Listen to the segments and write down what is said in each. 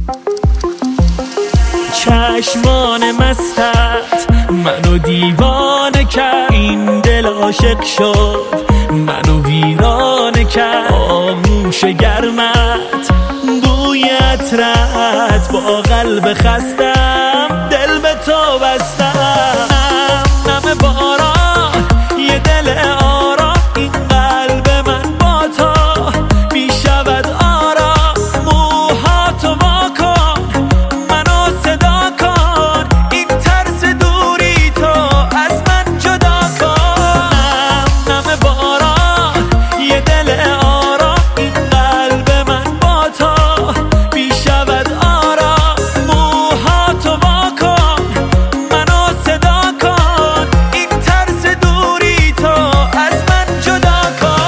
چشمان مستت منو دیوانه کرد، این دل عاشق شد منو ویرانه کرد. آغوش گرمت، بوی عطرت، با قلب خستم دل به تو بستم. نم باران یه دل آرام، این قلب من با تو بی شود آرام. موهاتو وا کن منو صدا کن، این ترس دوری تو از من جدا کن. نم باران یه دل آرام، این قلب من با تو بی شود آرام. موهاتو وا کن منو صدا کن، این ترس دوری تو از من جدا کن.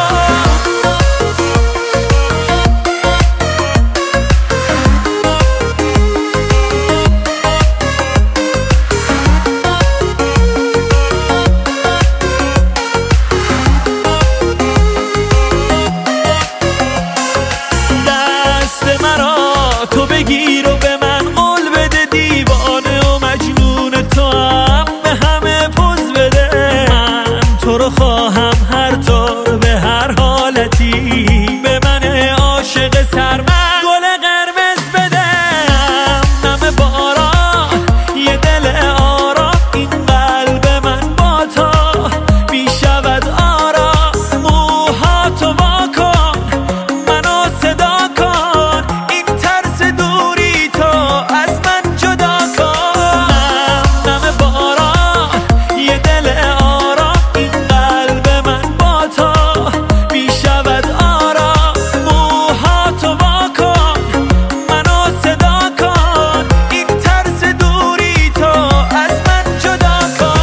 دست مرا تو بگیر و به من قول بده، دیوانه و مجنون تو هم به همه پوز بده. من تو رو خواهم هر طور به هر حالتی، به من عاشق سرمست گل قرمز بده. نم باران یه دل آرام، این قلب من با تو بی شود آرام. موهاتو وا کن منو صدا کن، این ترس دوری تو از من جدا کن. نم باران یه دل آرام، این قلب من با تو بی شود آرام. موهاتو وا کن منو صدا کن، این ترس دوری تو از من جدا کن.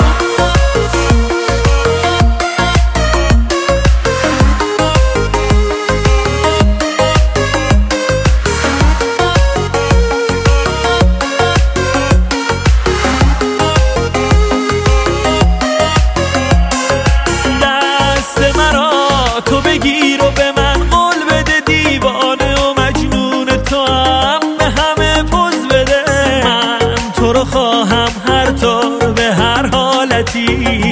دست مرا تو بگیر و به من قول بده، دیوانه و مجنون تو هم به همه پوز بده. من تو رو خواهم هر طور به هر حالتی،